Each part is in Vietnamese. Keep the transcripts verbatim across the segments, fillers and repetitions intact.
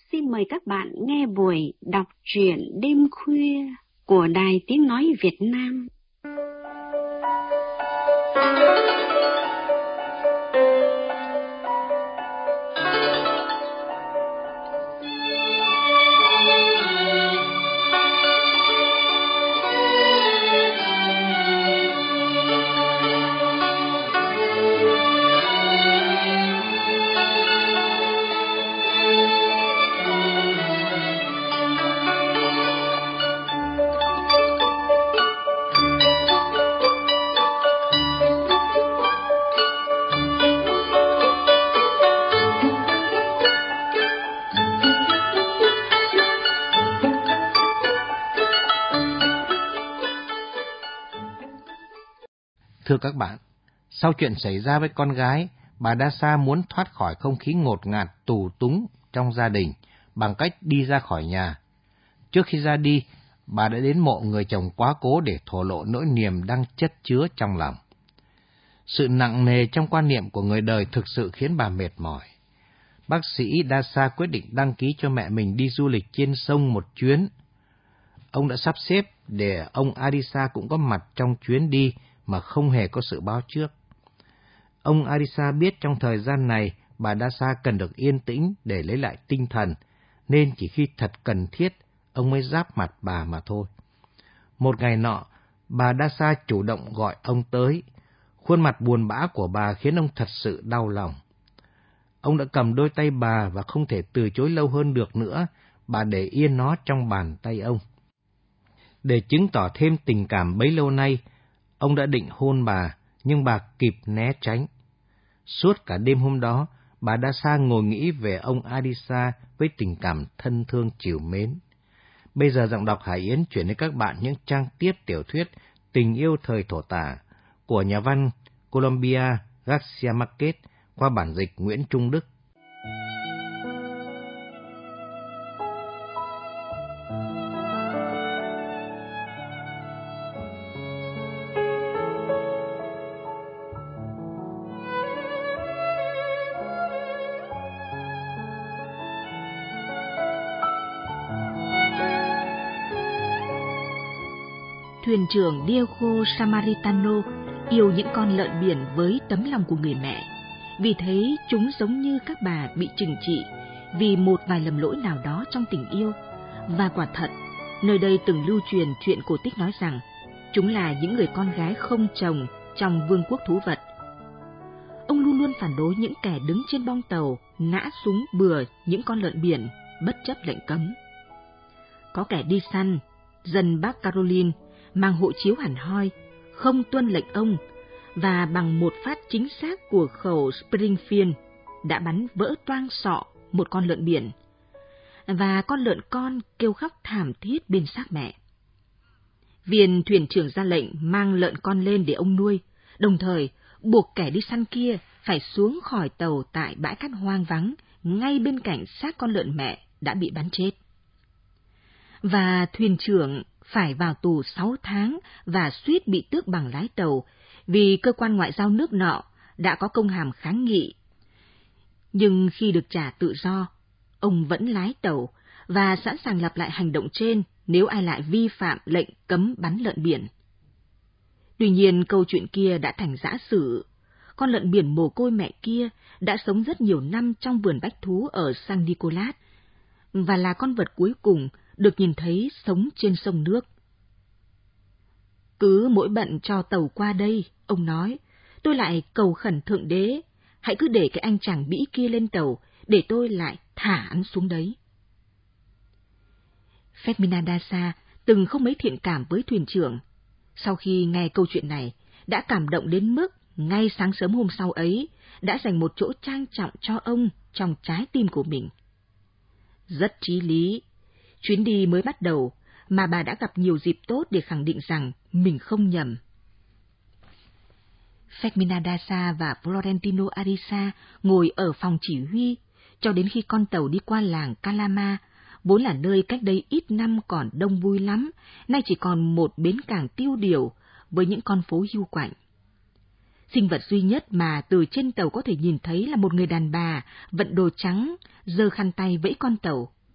xin mời các bạn nghe buổi đọc truyện đêm khuya của Đài Tiếng Nói Việt Nam. Thưa các bạn, sau chuyện xảy ra với con gái, bà Dasha muốn thoát khỏi không khí ngột ngạt tù túng trong gia đình bằng cách đi ra khỏi nhà. Trước khi ra đi, bà đã đến mộ người chồng quá cố để thổ lộ nỗi niềm đang chất chứa trong lòng. Sự nặng nề trong quan niệm của người đời thực sự khiến bà mệt mỏi. Bác sĩ Dasha quyết định đăng ký cho mẹ mình đi du lịch trên sông một chuyến. Ông đã sắp xếp để ông Arisa cũng có mặt trong chuyến đi mà không hề có sự báo trước. Ông Arisa biết trong thời gian này bà Dasha cần được yên tĩnh để lấy lại tinh thần, nên chỉ khi thật cần thiết, ông mới giáp mặt bà mà thôi. Một ngày nọ, bà Dasha chủ động gọi ông tới. Khuôn mặt buồn bã của bà khiến ông thật sự đau lòng. Ông đã cầm đôi tay bà và không thể từ chối lâu hơn được nữa, bà để yên nó trong bàn tay ông. Để chứng tỏ thêm tình cảm bấy lâu nay, ông đã định hôn bà, nhưng bà kịp né tránh. Suốt cả đêm hôm đó, bà Dasha ngồi nghĩ về ông Arisa với tình cảm thân thương trìu mến. Bây giờ giọng đọc Hải Yến chuyển đến các bạn những trang tiếp tiểu thuyết Tình yêu thời thổ tả của nhà văn Colombia Garcia Marquez qua bản dịch Nguyễn Trung Đức. Thuyền trưởng Diego Samaritano yêu những con lợn biển với tấm lòng của người mẹ, vì thấy chúng giống như các bà bị trừng trị vì một vài lầm lỗi nào đó trong tình yêu. Và quả thật, nơi đây từng lưu truyền chuyện cổ tích nói rằng chúng là những người con gái không chồng trong vương quốc thú vật. Ông luôn luôn phản đối những kẻ đứng trên bong tàu nã súng bừa những con lợn biển bất chấp lệnh cấm. Có kẻ đi săn, dân Bắc Caroline, mang hộ chiếu hẳn hoi, không tuân lệnh ông, và bằng một phát chính xác của khẩu Springfield đã bắn vỡ toang sọ một con lợn biển, và con lợn con kêu khóc thảm thiết bên xác mẹ. Viên thuyền trưởng ra lệnh mang lợn con lên để ông nuôi, đồng thời buộc kẻ đi săn kia phải xuống khỏi tàu tại bãi cát hoang vắng ngay bên cạnh xác con lợn mẹ đã bị bắn chết. Và thuyền trưởng phải vào tù sáu tháng và suýt bị tước bằng lái tàu vì cơ quan ngoại giao nước nọ đã có công hàm kháng nghị. Nhưng khi được trả tự do, ông vẫn lái tàu và sẵn sàng lặp lại hành động trên nếu ai lại vi phạm lệnh cấm bắn lợn biển. Tuy nhiên, câu chuyện kia đã thành giã sử. Con lợn biển mồ côi mẹ kia đã sống rất nhiều năm trong vườn bách thú ở San Nicolas và là con vật cuối cùng được nhìn thấy sống trên sông nước. Cứ mỗi bận cho tàu qua đây, ông nói, tôi lại cầu khẩn Thượng Đế, hãy cứ để cái anh chàng bĩ kia lên tàu, để tôi lại thả hắn xuống đấy. Fermina Daza từng không mấy thiện cảm với thuyền trưởng. Sau khi nghe câu chuyện này, đã cảm động đến mức ngay sáng sớm hôm sau ấy, đã dành một chỗ trang trọng cho ông trong trái tim của mình. Rất chí lý, chuyến đi mới bắt đầu mà bà đã gặp nhiều dịp tốt để khẳng định rằng mình không nhầm. Fermina Daza và Florentino Arisa ngồi ở phòng chỉ huy cho đến khi con tàu đi qua làng Calama, vốn là nơi cách đây ít năm còn đông vui lắm, nay chỉ còn một bến cảng tiêu điều với những con phố hiu quạnh. Sinh vật duy nhất mà từ trên tàu có thể nhìn thấy là một người đàn bà vận đồ trắng, giơ khăn tay vẫy con tàu,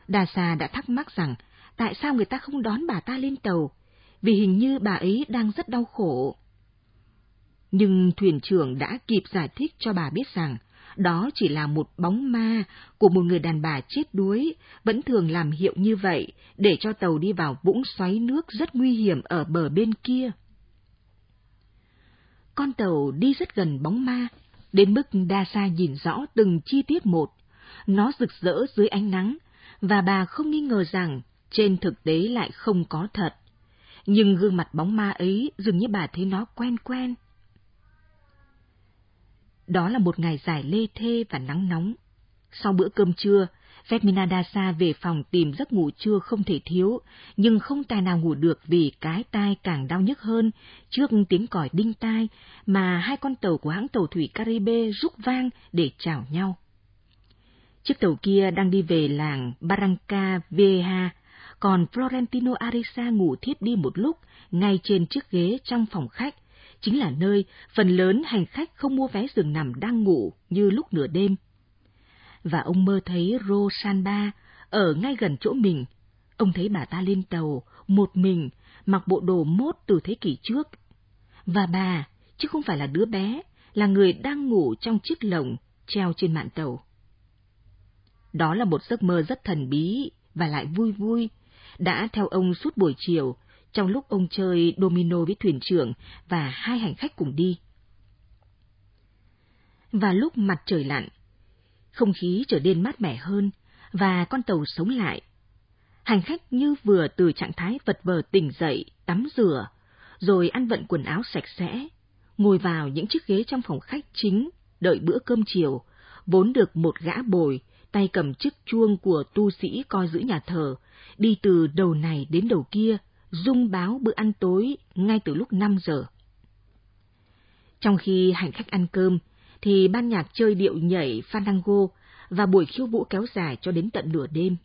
Dasa đã thắc mắc rằng tại sao người ta không đón bà ta lên tàu, vì hình như bà ấy đang rất đau khổ. Nhưng thuyền trưởng đã kịp giải thích cho bà biết rằng đó chỉ là một bóng ma của một người đàn bà chết đuối, vẫn thường làm hiệu như vậy để cho tàu đi vào vũng xoáy nước rất nguy hiểm ở bờ bên kia. Con tàu đi rất gần bóng ma, đến mức Dasa nhìn rõ từng chi tiết một. Nó rực rỡ dưới ánh nắng, và bà không nghi ngờ rằng trên thực tế lại không có thật. Nhưng gương mặt bóng ma ấy dường như bà thấy nó quen quen. Đó là một ngày dài lê thê và nắng nóng. Sau bữa cơm trưa, Femina Dasa về phòng tìm giấc ngủ trưa không thể thiếu, nhưng không tài nào ngủ được vì cái tai càng đau nhức hơn trước tiếng còi đinh tai mà hai con tàu của hãng tàu thủy Caribe rúc vang để chào nhau. Chiếc tàu kia đang đi về làng Barranca Vieja, còn Florentino Ariza ngủ thiếp đi một lúc ngay trên chiếc ghế trong phòng khách, chính là nơi phần lớn hành khách không mua vé giường nằm đang ngủ như lúc nửa đêm. Và ông mơ thấy Rosalba ở ngay gần chỗ mình. Ông thấy bà ta lên tàu, một mình, mặc bộ đồ mốt từ thế kỷ trước. Và bà, chứ không phải là đứa bé, là người đang ngủ trong chiếc lồng treo trên mạn tàu. Đó là một giấc mơ rất thần bí và lại vui vui, đã theo ông suốt buổi chiều, trong lúc ông chơi domino với thuyền trưởng và hai hành khách cùng đi. Và lúc mặt trời lặn, không khí trở nên mát mẻ hơn và con tàu sống lại. Hành khách như vừa từ trạng thái vật vờ tỉnh dậy, tắm rửa, rồi ăn vận quần áo sạch sẽ, ngồi vào những chiếc ghế trong phòng khách chính, đợi bữa cơm chiều, vốn được một gã bồi, tay cầm chiếc chuông của tu sĩ coi giữ nhà thờ, đi từ đầu này đến đầu kia, rung báo bữa ăn tối ngay từ lúc năm giờ. Trong khi hành khách ăn cơm, thì ban nhạc chơi điệu nhảy fandango và buổi khiêu vũ kéo dài cho đến tận nửa đêm.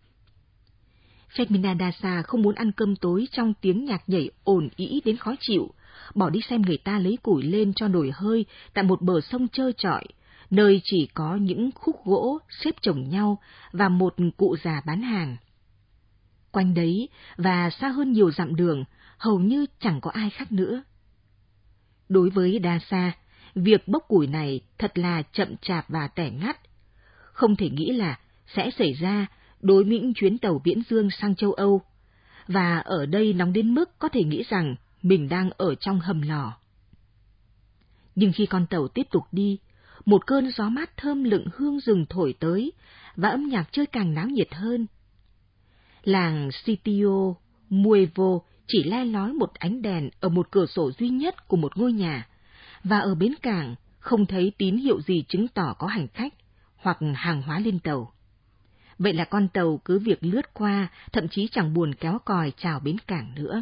Femina Dasa không muốn ăn cơm tối trong tiếng nhạc nhảy ồn ĩ đến khó chịu, bỏ đi xem người ta lấy củi lên cho nồi hơi tại một bờ sông trơ trọi, nơi chỉ có những khúc gỗ xếp chồng nhau và một cụ già bán hàng. Quanh đấy và xa hơn nhiều dặm đường, hầu như chẳng có ai khác nữa. Đối với Dasa, việc bốc củi này thật là chậm chạp và tẻ ngắt. Không thể nghĩ là sẽ xảy ra đối với những chuyến tàu viễn dương sang châu Âu, và ở đây nóng đến mức có thể nghĩ rằng mình đang ở trong hầm lò. Nhưng khi con tàu tiếp tục đi, một cơn gió mát thơm lựng hương rừng thổi tới, và âm nhạc chơi càng náo nhiệt hơn. Làng Sitio Nuevo chỉ le lói một ánh đèn ở một cửa sổ duy nhất của một ngôi nhà, và ở bến cảng không thấy tín hiệu gì chứng tỏ có hành khách hoặc hàng hóa lên tàu. Vậy là con tàu cứ việc lướt qua, thậm chí chẳng buồn kéo còi chào bến cảng nữa.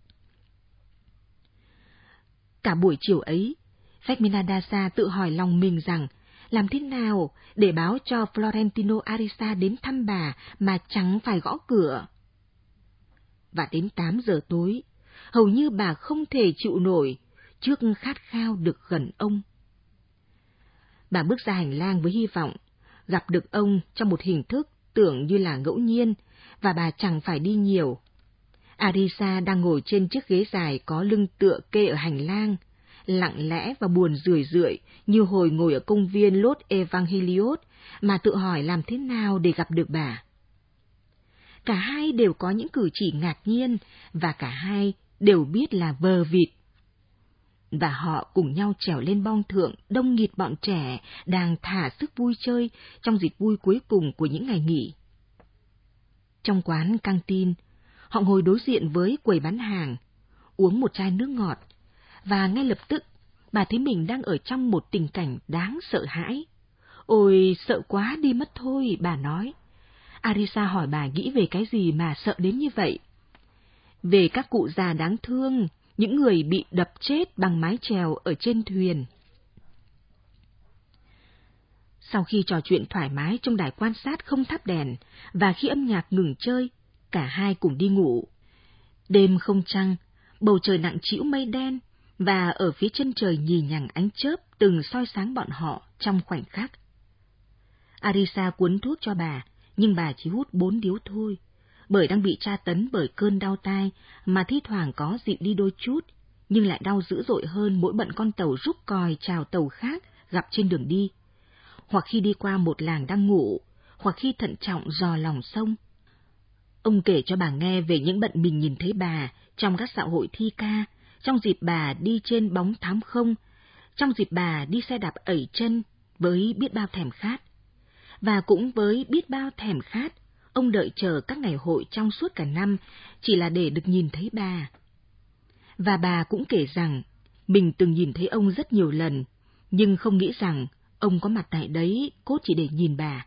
Cả buổi chiều ấy, Femina Dasa tự hỏi lòng mình rằng làm thế nào để báo cho Florentino Ariza đến thăm bà mà chẳng phải gõ cửa. Và đến tám giờ tối, hầu như bà không thể chịu nổi trước khát khao được gần ông. Bà bước ra hành lang với hy vọng gặp được ông trong một hình thức tưởng như là ngẫu nhiên, và bà chẳng phải đi nhiều. Ariza đang ngồi trên chiếc ghế dài có lưng tựa kê ở hành lang, lặng lẽ và buồn rười rượi như hồi ngồi ở công viên Los Evangelios mà tự hỏi làm thế nào để gặp được bà. Cả hai đều có những cử chỉ ngạc nhiên và cả hai đều biết là vờ vịt. Và họ cùng nhau trèo lên bong thượng đông nghịt bọn trẻ đang thả sức vui chơi trong dịp vui cuối cùng của những ngày nghỉ. Trong quán căng tin, họ ngồi đối diện với quầy bán hàng, uống một chai nước ngọt, và ngay lập tức bà thấy mình đang ở trong một tình cảnh đáng sợ hãi. Ôi, sợ quá đi mất thôi, bà nói. Ariza hỏi bà nghĩ về cái gì mà sợ đến như vậy. Về các cụ già đáng thương, những người bị đập chết bằng mái chèo ở trên thuyền. Sau khi trò chuyện thoải mái trong đài quan sát không thắp đèn, và khi âm nhạc ngừng chơi, cả hai cùng đi ngủ. Đêm không trăng, bầu trời nặng trĩu mây đen, và ở phía chân trời nhì nhằng ánh chớp từng soi sáng bọn họ trong khoảnh khắc. Ariza cuốn thuốc cho bà, nhưng bà chỉ hút bốn điếu thôi, bởi đang bị tra tấn bởi cơn đau tai mà thi thoảng có dịu đi đôi chút, nhưng lại đau dữ dội hơn mỗi bận con tàu rúc còi chào tàu khác gặp trên đường đi, hoặc khi đi qua một làng đang ngủ, hoặc khi thận trọng dò lòng sông. Ông kể cho bà nghe về những bận mình nhìn thấy bà trong các dạo hội thi ca, trong dịp bà đi trên bóng thám không, trong dịp bà đi xe đạp ẩy chân với biết bao thèm khát. Và cũng với biết bao thèm khát, ông đợi chờ các ngày hội trong suốt cả năm chỉ là để được nhìn thấy bà. Và bà cũng kể rằng mình từng nhìn thấy ông rất nhiều lần, nhưng không nghĩ rằng ông có mặt tại đấy cốt chỉ để nhìn bà.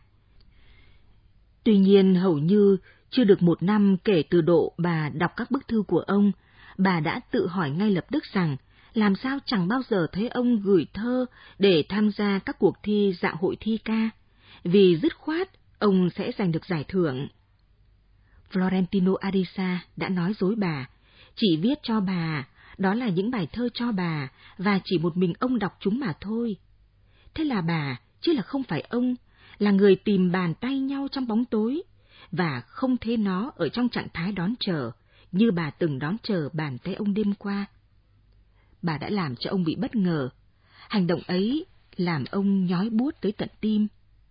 Tuy nhiên hầu như chưa được một năm kể từ độ bà đọc các bức thư của ông, bà đã tự hỏi ngay lập tức rằng làm sao chẳng bao giờ thấy ông gửi thơ để tham gia các cuộc thi dạ hội thi ca, vì dứt khoát ông sẽ giành được giải thưởng. Florentino Ariza đã nói dối bà, chỉ viết cho bà, đó là những bài thơ cho bà, và chỉ một mình ông đọc chúng mà thôi. Thế là bà, chứ là không phải ông, là người tìm bàn tay nhau trong bóng tối, và không thấy nó ở trong trạng thái đón chờ, như bà từng đón chờ bàn tay ông đêm qua. Bà đã làm cho ông bị bất ngờ, hành động ấy làm ông nhói buốt tới tận tim.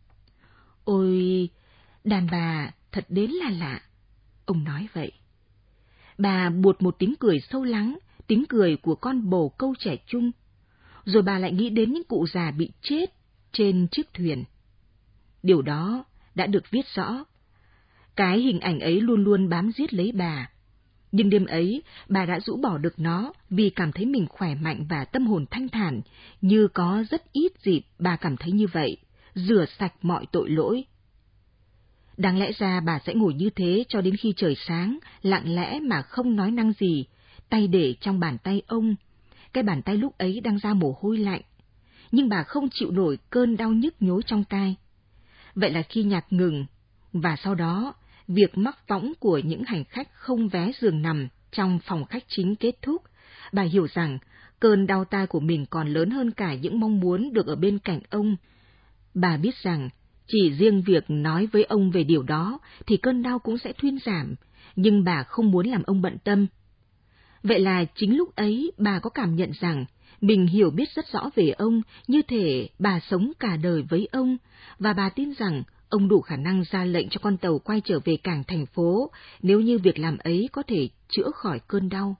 Ôi, đàn bà thật đến là lạ, ông nói vậy. Bà buột một tiếng cười sâu lắng, tiếng cười của con bồ câu trẻ trung. Rồi bà lại nghĩ đến những cụ già bị chết trên chiếc thuyền. Điều đó đã được viết rõ. Cái hình ảnh ấy luôn luôn bám giết lấy bà. Nhưng đêm ấy, bà đã rũ bỏ được nó vì cảm thấy mình khỏe mạnh và tâm hồn thanh thản, như có rất ít dịp bà cảm thấy như vậy, rửa sạch mọi tội lỗi. Đáng lẽ ra bà sẽ ngồi như thế cho đến khi trời sáng, lặng lẽ mà không nói năng gì, tay để trong bàn tay ông. Cái bàn tay lúc ấy đang ra mồ hôi lạnh, nhưng bà không chịu nổi cơn đau nhức nhối trong tai. Vậy là khi nhạc ngừng, và sau đó, việc mắc võng của những hành khách không vé giường nằm trong phòng khách chính kết thúc, bà hiểu rằng cơn đau tai của mình còn lớn hơn cả những mong muốn được ở bên cạnh ông. Bà biết rằng chỉ riêng việc nói với ông về điều đó thì cơn đau cũng sẽ thuyên giảm, nhưng bà không muốn làm ông bận tâm. Vậy là chính lúc ấy bà có cảm nhận rằng mình hiểu biết rất rõ về ông, như thể bà sống cả đời với ông, và bà tin rằng ông đủ khả năng ra lệnh cho con tàu quay trở về cảng thành phố nếu như việc làm ấy có thể chữa khỏi cơn đau.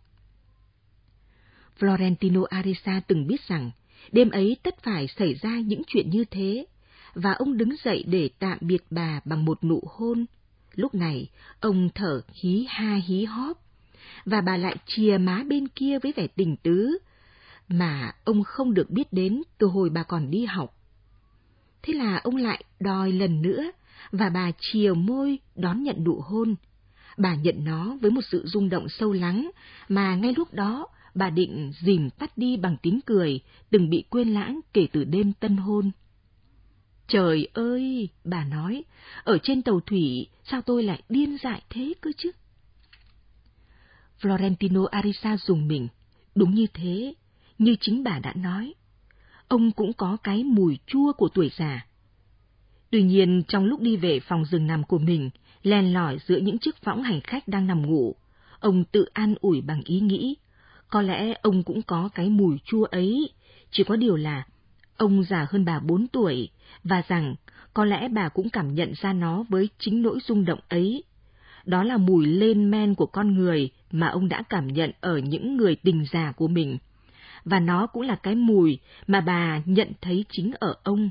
Florentino Ariza từng biết rằng đêm ấy tất phải xảy ra những chuyện như thế, và ông đứng dậy để tạm biệt bà bằng một nụ hôn. Lúc này, ông thở hí ha hí hóp, và bà lại chìa má bên kia với vẻ tình tứ, mà ông không được biết đến từ hồi bà còn đi học. Thế là ông lại đòi lần nữa, và bà chìa môi đón nhận nụ hôn. Bà nhận nó với một sự rung động sâu lắng, mà ngay lúc đó bà định dìm tắt đi bằng tiếng cười, từng bị quên lãng kể từ đêm tân hôn. Trời ơi, bà nói, ở trên tàu thủy sao tôi lại điên dại thế cơ chứ? Florentino Ariza rùng mình, đúng như thế, như chính bà đã nói. Ông cũng có cái mùi chua của tuổi già. Tuy nhiên, trong lúc đi về phòng giường nằm của mình, len lỏi giữa những chiếc võng hành khách đang nằm ngủ, ông tự an ủi bằng ý nghĩ, có lẽ ông cũng có cái mùi chua ấy, chỉ có điều là ông già hơn bà bốn tuổi, và rằng có lẽ bà cũng cảm nhận ra nó với chính nỗi rung động ấy. Đó là mùi lên men của con người mà ông đã cảm nhận ở những người tình già của mình, và nó cũng là cái mùi mà bà nhận thấy chính ở ông.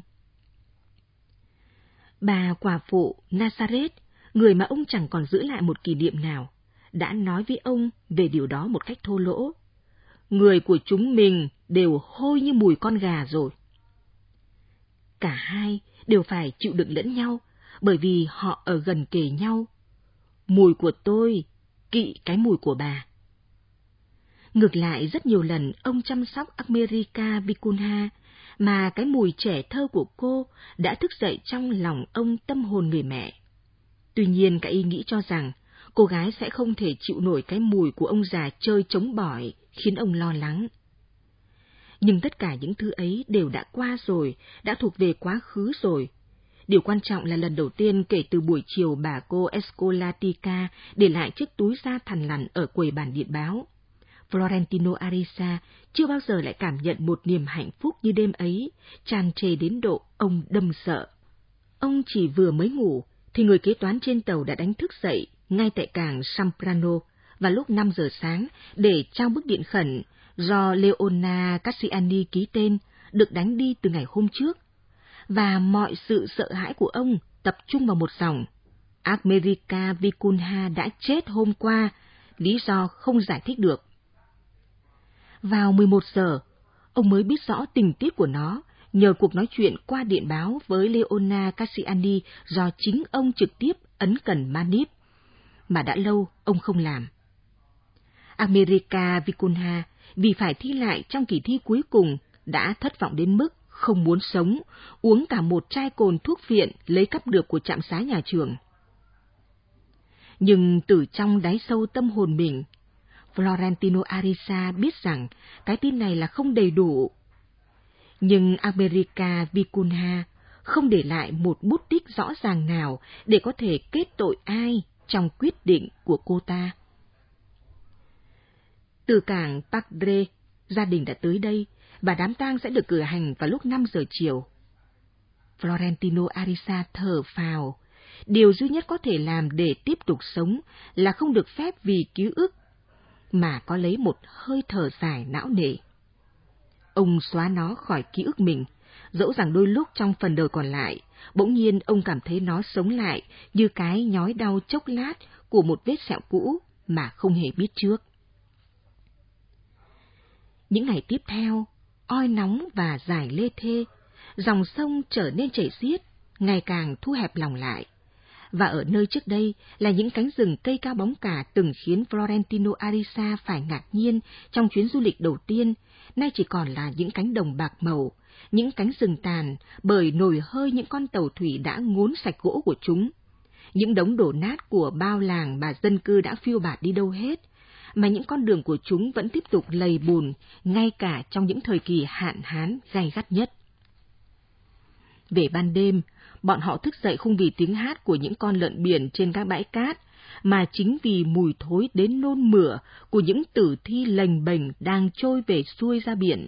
Bà quả phụ Nazareth, người mà ông chẳng còn giữ lại một kỷ niệm nào, đã nói với ông về điều đó một cách thô lỗ. Người của chúng mình đều hôi như mùi con gà rồi. Cả hai đều phải chịu đựng lẫn nhau, bởi vì họ ở gần kề nhau. Mùi của tôi kỵ cái mùi của bà. Ngược lại, rất nhiều lần ông chăm sóc America Vicunha, mà cái mùi trẻ thơ của cô đã thức dậy trong lòng ông tâm hồn người mẹ. Tuy nhiên, cái ý nghĩ cho rằng cô gái sẽ không thể chịu nổi cái mùi của ông già chơi chống bỏi khiến ông lo lắng. Nhưng tất cả những thứ ấy đều đã qua rồi, đã thuộc về quá khứ rồi. Điều quan trọng là lần đầu tiên kể từ buổi chiều bà cô Escolatica để lại chiếc túi da thằn lằn ở quầy bản điện báo. Florentino Arisa chưa bao giờ lại cảm nhận một niềm hạnh phúc như đêm ấy, tràn trề đến độ ông đâm sợ. Ông chỉ vừa mới ngủ, thì người kế toán trên tàu đã đánh thức dậy ngay tại cảng Samprano vào lúc năm giờ sáng để trao bức điện khẩn do Leona Cassiani ký tên, được đánh đi từ ngày hôm trước. Và mọi sự sợ hãi của ông tập trung vào một dòng: America Vicunha đã chết hôm qua, lý do không giải thích được. Vào mười một giờ, ông mới biết rõ tình tiết của nó nhờ cuộc nói chuyện qua điện báo với Leona Cassiani do chính ông trực tiếp ấn cần manip, mà đã lâu ông không làm. America Vicunha vì phải thi lại trong kỳ thi cuối cùng đã thất vọng đến mức không muốn sống, uống cả một chai cồn thuốc phiện lấy cắp được của trạm xá nhà trường. Nhưng từ trong đáy sâu tâm hồn mình, Florentino Arisa biết rằng cái tin này là không đầy đủ. Nhưng America Vicunha không để lại một bút tích rõ ràng nào để có thể kết tội ai trong quyết định của cô ta. Từ cảng Padre, gia đình đã tới đây và đám tang sẽ được cử hành vào lúc năm giờ chiều. Florentino Arisa thở phào. Điều duy nhất có thể làm để tiếp tục sống là không được phép vì ký ức mà có lấy một hơi thở dài não nề. Ông xóa nó khỏi ký ức mình, dẫu rằng đôi lúc trong phần đời còn lại, bỗng nhiên ông cảm thấy nó sống lại như cái nhói đau chốc lát của một vết sẹo cũ mà không hề biết trước. Những ngày tiếp theo, oi nóng và dài lê thê, dòng sông trở nên chảy xiết, ngày càng thu hẹp lòng lại. Và ở nơi trước đây là những cánh rừng cây cao bóng cả từng khiến Florentino Arisa phải ngạc nhiên trong chuyến du lịch đầu tiên, nay chỉ còn là những cánh đồng bạc màu, những cánh rừng tàn bởi nồi hơi những con tàu thủy đã ngốn sạch gỗ của chúng. Những đống đổ nát của bao làng mà dân cư đã phiêu bạt đi đâu hết, mà những con đường của chúng vẫn tiếp tục lầy bùn, ngay cả trong những thời kỳ hạn hán gay gắt nhất. Về ban đêm, bọn họ thức dậy không vì tiếng hát của những con lợn biển trên các bãi cát, mà chính vì mùi thối đến nôn mửa của những tử thi lềnh bềnh đang trôi về xuôi ra biển.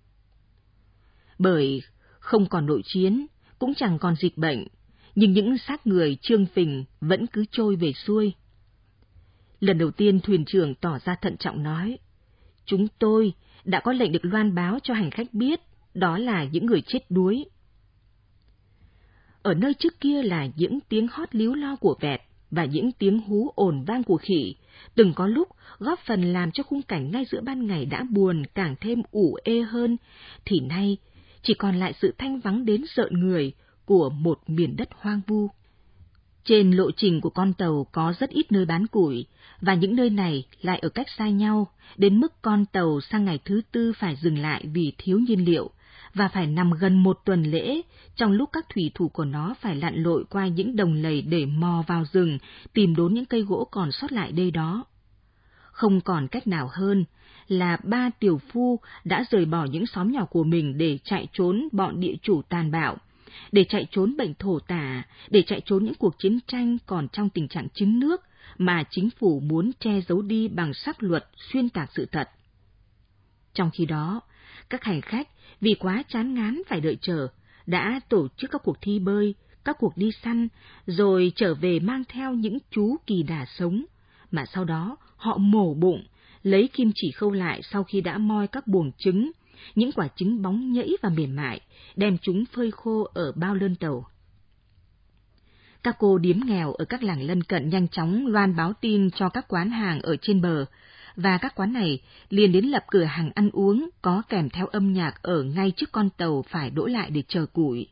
Bởi không còn nội chiến, cũng chẳng còn dịch bệnh, nhưng những xác người trương phình vẫn cứ trôi về xuôi. Lần đầu tiên thuyền trưởng tỏ ra thận trọng nói: "Chúng tôi đã có lệnh được loan báo cho hành khách biết, đó là những người chết đuối." Ở nơi trước kia là những tiếng hót líu lo của vẹt và những tiếng hú ồn vang của khỉ, từng có lúc góp phần làm cho khung cảnh ngay giữa ban ngày đã buồn càng thêm ủ ê hơn, thì nay chỉ còn lại sự thanh vắng đến rợn người của một miền đất hoang vu. Trên lộ trình của con tàu có rất ít nơi bán củi, và những nơi này lại ở cách xa nhau, đến mức con tàu sang ngày thứ tư phải dừng lại vì thiếu nhiên liệu, và phải nằm gần một tuần lễ, trong lúc các thủy thủ của nó phải lặn lội qua những đồng lầy để mò vào rừng, tìm đốn những cây gỗ còn sót lại đây đó. Không còn cách nào hơn là ba tiểu phu đã rời bỏ những xóm nhỏ của mình để chạy trốn bọn địa chủ tàn bạo, để chạy trốn bệnh thổ tả, để chạy trốn những cuộc chiến tranh còn trong tình trạng trứng nước mà chính phủ muốn che giấu đi bằng sắc luật xuyên tạc sự thật. Trong khi đó, các hành khách vì quá chán ngán phải đợi chờ, đã tổ chức các cuộc thi bơi, các cuộc đi săn, rồi trở về mang theo những chú kỳ đà sống, mà sau đó họ mổ bụng, lấy kim chỉ khâu lại sau khi đã moi các buồng trứng, những quả trứng bóng nhẫy và mềm mại, đem chúng phơi khô ở bao lơn tàu. Các cô điếm nghèo ở các làng lân cận nhanh chóng loan báo tin cho các quán hàng ở trên bờ, và các quán này liền đến lập cửa hàng ăn uống có kèm theo âm nhạc ở ngay trước con tàu phải đỗ lại để chờ củi.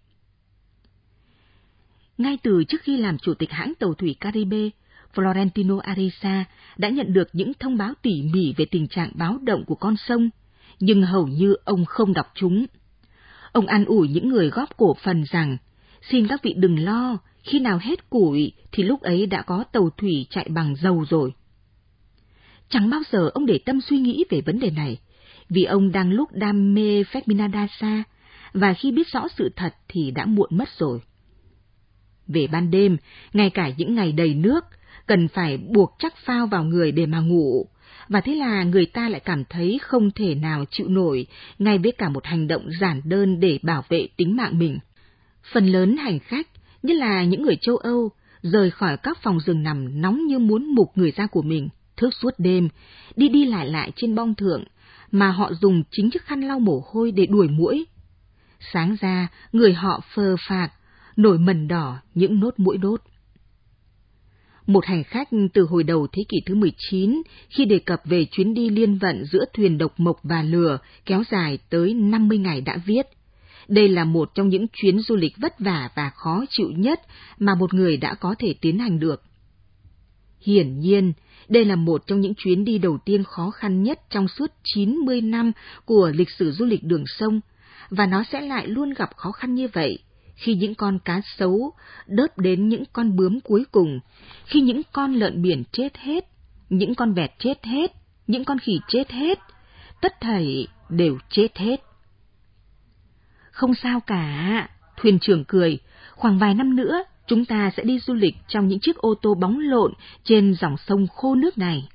Ngay từ trước khi làm chủ tịch hãng tàu thủy Caribe, Florentino Arisa đã nhận được những thông báo tỉ mỉ về tình trạng báo động của con sông, nhưng hầu như ông không đọc chúng. Ông an ủi những người góp cổ phần rằng, xin các vị đừng lo, khi nào hết củi thì lúc ấy đã có tàu thủy chạy bằng dầu rồi. Chẳng bao giờ ông để tâm suy nghĩ về vấn đề này, vì ông đang lúc đam mê Ferdinand Daza, và khi biết rõ sự thật thì đã muộn mất rồi. Về ban đêm, ngay cả những ngày đầy nước, cần phải buộc chắc phao vào người để mà ngủ. Và thế là người ta lại cảm thấy không thể nào chịu nổi, ngay với cả một hành động giản đơn để bảo vệ tính mạng mình. Phần lớn hành khách, nhất là những người châu Âu, rời khỏi các phòng giường nằm nóng như muốn mục người da của mình, thức suốt đêm, đi đi lại lại trên bong thượng, mà họ dùng chính chiếc khăn lau mồ hôi để đuổi muỗi. Sáng ra, người họ phờ phạc, nổi mẩn đỏ những nốt muỗi đốt. Một hành khách từ hồi đầu thế kỷ thứ mười chín, khi đề cập về chuyến đi liên vận giữa thuyền độc mộc và lừa kéo dài tới năm mươi ngày đã viết, đây là một trong những chuyến du lịch vất vả và khó chịu nhất mà một người đã có thể tiến hành được. Hiển nhiên, đây là một trong những chuyến đi đầu tiên khó khăn nhất trong suốt chín mươi năm của lịch sử du lịch đường sông, và nó sẽ lại luôn gặp khó khăn như vậy khi những con cá sấu đớp đến những con bướm cuối cùng, khi những con lợn biển chết hết, những con vẹt chết hết, những con khỉ chết hết, tất thảy đều chết hết. Không sao cả, thuyền trưởng cười, khoảng vài năm nữa chúng ta sẽ đi du lịch trong những chiếc ô tô bóng lộn trên dòng sông khô nước này.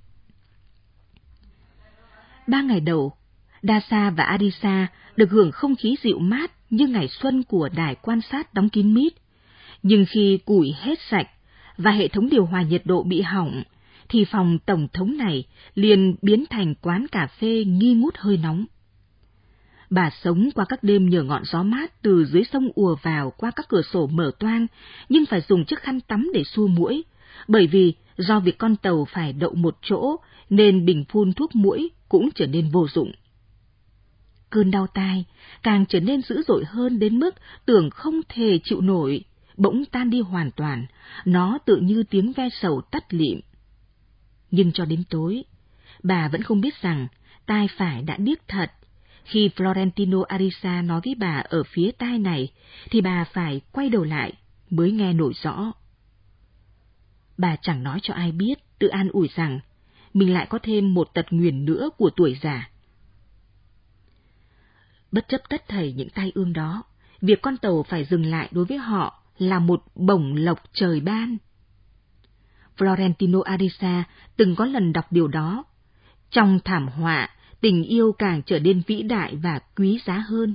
Ba ngày đầu, Dasa và Arisa được hưởng không khí dịu mát như ngày xuân của đài quan sát đóng kín mít. Nhưng khi củi hết sạch và hệ thống điều hòa nhiệt độ bị hỏng, thì phòng tổng thống này liền biến thành quán cà phê nghi ngút hơi nóng. Bà sống qua các đêm nhờ ngọn gió mát từ dưới sông ùa vào qua các cửa sổ mở toang, nhưng phải dùng chiếc khăn tắm để xua muỗi, bởi vì do việc con tàu phải đậu một chỗ nên bình phun thuốc muỗi cũng trở nên vô dụng. Cơn đau tai càng trở nên dữ dội hơn đến mức tưởng không thể chịu nổi, bỗng tan đi hoàn toàn, nó tự như tiếng ve sầu tắt lịm. Nhưng cho đến tối, bà vẫn không biết rằng tai phải đã điếc thật. Khi Florentino Arisa nói với bà ở phía tai này, thì bà phải quay đầu lại mới nghe nổi rõ. Bà chẳng nói cho ai biết, tự an ủi rằng mình lại có thêm một tật nguyền nữa của tuổi già. Bất chấp tất thảy những tai ương đó, việc con tàu phải dừng lại đối với họ là một bổng lộc trời ban. Florentino Arisa từng có lần đọc điều đó. Trong thảm họa, tình yêu càng trở nên vĩ đại và quý giá hơn.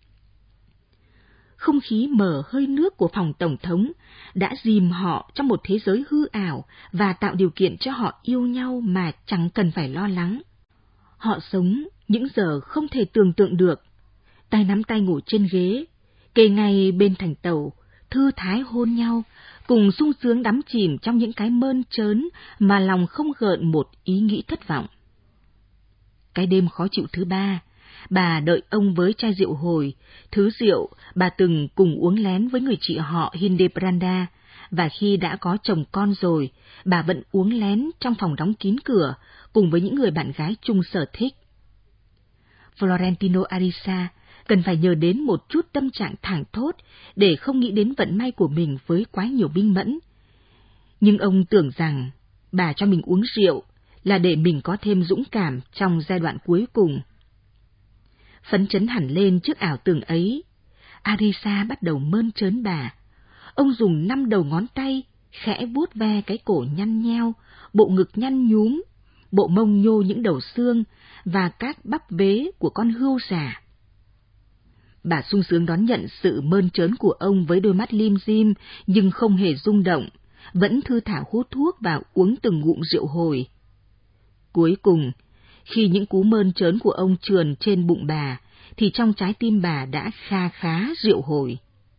Không khí mờ hơi nước của phòng tổng thống đã dìm họ trong một thế giới hư ảo và tạo điều kiện cho họ yêu nhau mà chẳng cần phải lo lắng. Họ sống những giờ không thể tưởng tượng được, tay nắm tay ngủ trên ghế, kề ngay bên thành tàu, thư thái hôn nhau, cùng sung sướng đắm chìm trong những cái mơn trớn mà lòng không gợn một ý nghĩ thất vọng. Cái đêm khó chịu thứ ba, bà đợi ông với chai rượu hồi, thứ rượu bà từng cùng uống lén với người chị họ Hildebranda, và khi đã có chồng con rồi, bà vẫn uống lén trong phòng đóng kín cửa, cùng với những người bạn gái chung sở thích. Florentino Arisa cần phải nhờ đến một chút tâm trạng thảng thốt để không nghĩ đến vận may của mình với quá nhiều minh mẫn. Nhưng ông tưởng rằng bà cho mình uống rượu là để mình có thêm dũng cảm trong giai đoạn cuối cùng. Phấn chấn hẳn lên trước ảo tưởng ấy, Arisa bắt đầu mơn trớn bà. Ông dùng năm đầu ngón tay khẽ vuốt ve cái cổ nhăn nheo, bộ ngực nhăn nhúm, bộ mông nhô những đầu xương và các bắp vế của con hươu già. Bà sung sướng đón nhận sự mơn trớn của ông với đôi mắt lim dim nhưng không hề rung động, vẫn thư thả hút thuốc và uống từng ngụm rượu hồi. Cuối cùng, khi những cú mơn trớn của ông trườn trên bụng bà, thì trong trái tim bà đã kha khá rượu hồi.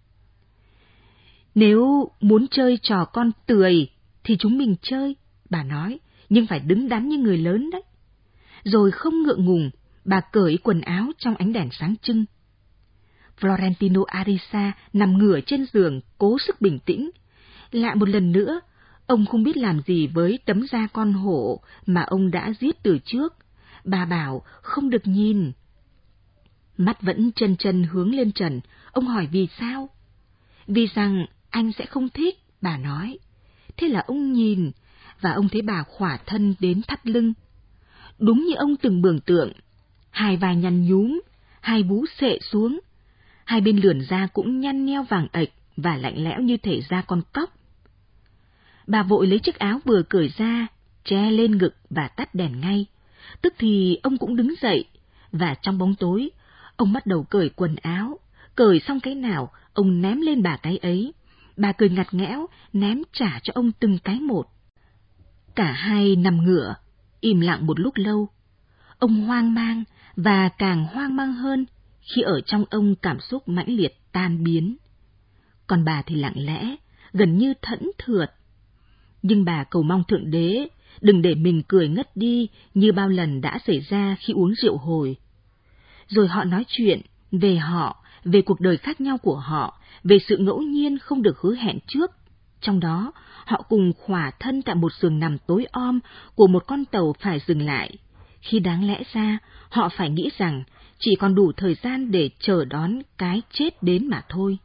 Nếu muốn chơi trò con tười thì chúng mình chơi, bà nói, nhưng phải đứng đắn như người lớn đấy. Rồi không ngượng ngùng, bà cởi quần áo trong ánh đèn sáng trưng. Florentino Arisa nằm ngửa trên giường, cố sức bình tĩnh. Lại một lần nữa, ông không biết làm gì với tấm da con hổ mà ông đã giết từ trước. Bà bảo không được nhìn. Mắt vẫn chân chân hướng lên trần, ông hỏi vì sao? Vì rằng anh sẽ không thích, bà nói. Thế là ông nhìn, và ông thấy bà khỏa thân đến thắt lưng. Đúng như ông từng mường tượng, hai vai nhăn nhúm, hai bú xệ xuống, hai bên lườn da cũng nhăn nheo vàng ệch và lạnh lẽo như thể da con cóc. Bà vội lấy chiếc áo vừa cởi ra, che lên ngực và tắt đèn ngay. Tức thì ông cũng đứng dậy, và trong bóng tối, ông bắt đầu cởi quần áo. Cởi xong cái nào, ông ném lên bà cái ấy. Bà cười ngặt nghẽo, ném trả cho ông từng cái một. Cả hai nằm ngửa, im lặng một lúc lâu. Ông hoang mang, và càng hoang mang hơn khi ở trong ông cảm xúc mãnh liệt tan biến. Còn bà thì lặng lẽ, gần như thẫn thượt. Nhưng bà cầu mong Thượng Đế đừng để mình cười ngất đi như bao lần đã xảy ra khi uống rượu hồi. Rồi họ nói chuyện về họ, về cuộc đời khác nhau của họ, về sự ngẫu nhiên không được hứa hẹn trước. Trong đó, họ cùng khỏa thân tại một giường nằm tối om của một con tàu phải dừng lại, khi đáng lẽ ra họ phải nghĩ rằng chỉ còn đủ thời gian để chờ đón cái chết đến mà thôi.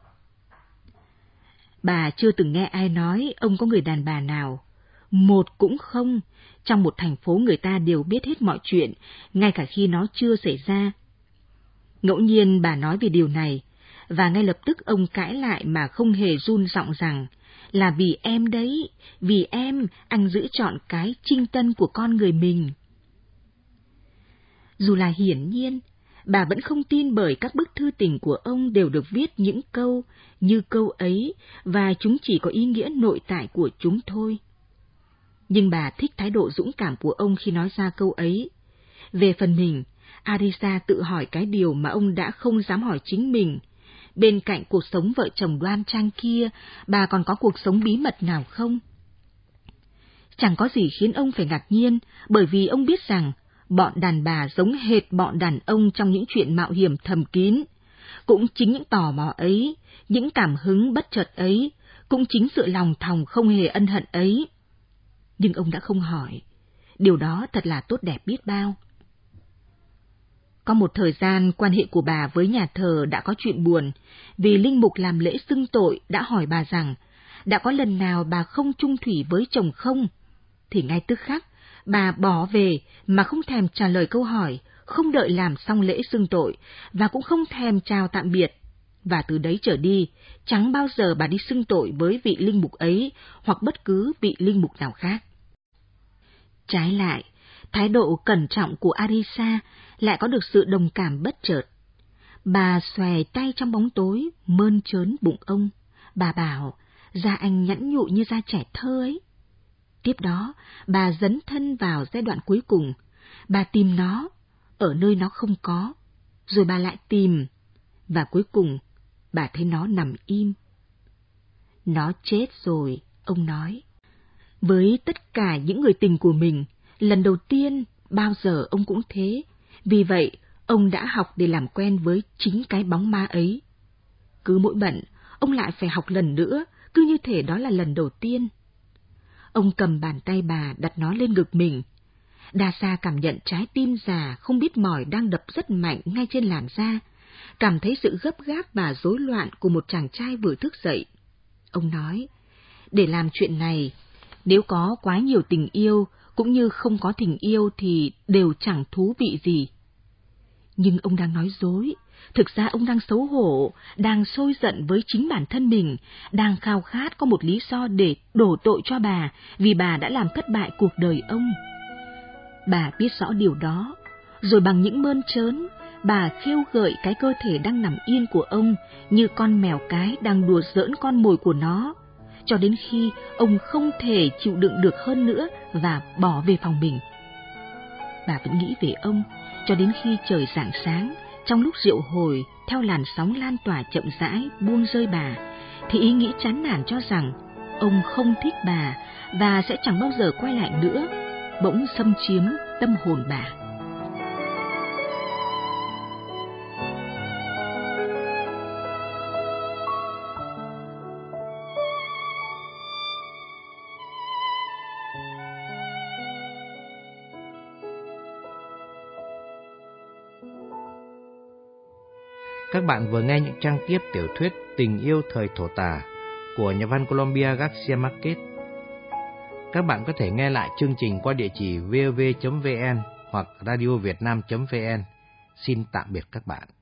Bà chưa từng nghe ai nói ông có người đàn bà nào. Một cũng không, trong một thành phố người ta đều biết hết mọi chuyện, ngay cả khi nó chưa xảy ra. Ngẫu nhiên bà nói về điều này, và ngay lập tức ông cãi lại mà không hề run giọng rằng, là vì em đấy, vì em, anh giữ chọn cái trinh tân của con người mình. Dù là hiển nhiên, bà vẫn không tin bởi các bức thư tình của ông đều được viết những câu như câu ấy, và chúng chỉ có ý nghĩa nội tại của chúng thôi. Nhưng bà thích thái độ dũng cảm của ông khi nói ra câu ấy. Về phần mình, Arisa tự hỏi cái điều mà ông đã không dám hỏi chính mình. Bên cạnh cuộc sống vợ chồng đoan trang kia, bà còn có cuộc sống bí mật nào không? Chẳng có gì khiến ông phải ngạc nhiên, bởi vì ông biết rằng bọn đàn bà giống hệt bọn đàn ông trong những chuyện mạo hiểm thầm kín. Cũng chính những tò mò ấy, những cảm hứng bất chợt ấy, cũng chính sự lòng thòng không hề ân hận ấy. Nhưng ông đã không hỏi. Điều đó thật là tốt đẹp biết bao. Có một thời gian, quan hệ của bà với nhà thờ đã có chuyện buồn, vì linh mục làm lễ xưng tội đã hỏi bà rằng, đã có lần nào bà không chung thủy với chồng không? Thì ngay tức khắc, bà bỏ về mà không thèm trả lời câu hỏi, không đợi làm xong lễ xưng tội, và cũng không thèm chào tạm biệt. Và từ đấy trở đi, chẳng bao giờ bà đi xưng tội với vị linh mục ấy, hoặc bất cứ vị linh mục nào khác. Trái lại, thái độ cẩn trọng của Arisa lại có được sự đồng cảm bất chợt. Bà xòe tay trong bóng tối, mơn trớn bụng ông. Bà bảo, da anh nhẵn nhụi như da trẻ thơ ấy. Tiếp đó, bà dấn thân vào giai đoạn cuối cùng. Bà tìm nó, ở nơi nó không có. Rồi bà lại tìm, và cuối cùng, bà thấy nó nằm im. Nó chết rồi, ông nói. Với tất cả những người tình của mình, lần đầu tiên, bao giờ ông cũng thế. Vì vậy, ông đã học để làm quen với chính cái bóng ma ấy. Cứ mỗi bận, ông lại phải học lần nữa, cứ như thể đó là lần đầu tiên. Ông cầm bàn tay bà đặt nó lên ngực mình. Dasa cảm nhận trái tim già không biết mỏi đang đập rất mạnh ngay trên làn da, cảm thấy sự gấp gáp và rối loạn của một chàng trai vừa thức dậy. Ông nói, để làm chuyện này, nếu có quá nhiều tình yêu, cũng như không có tình yêu thì đều chẳng thú vị gì. Nhưng ông đang nói dối. Thực ra ông đang xấu hổ, đang sôi giận với chính bản thân mình, đang khao khát có một lý do để đổ tội cho bà, vì bà đã làm thất bại cuộc đời ông. Bà biết rõ điều đó, rồi bằng những mơn trớn, bà khêu gợi cái cơ thể đang nằm yên của ông như con mèo cái đang đùa giỡn con mồi của nó, cho đến khi ông không thể chịu đựng được hơn nữa và bỏ về phòng mình. Bà vẫn nghĩ về ông, cho đến khi trời rạng sáng, trong lúc rượu hồi theo làn sóng lan tỏa chậm rãi buông rơi bà, thì ý nghĩ chán nản cho rằng ông không thích bà và sẽ chẳng bao giờ quay lại nữa, bỗng xâm chiếm tâm hồn bà. Các bạn vừa nghe những trang tiếp tiểu thuyết Tình yêu thời thổ tả của nhà văn Colombia Garcia Marquez. Các bạn có thể nghe lại chương trình qua địa chỉ vov chấm vn hoặc radiovietnam chấm vn. Xin tạm biệt các bạn.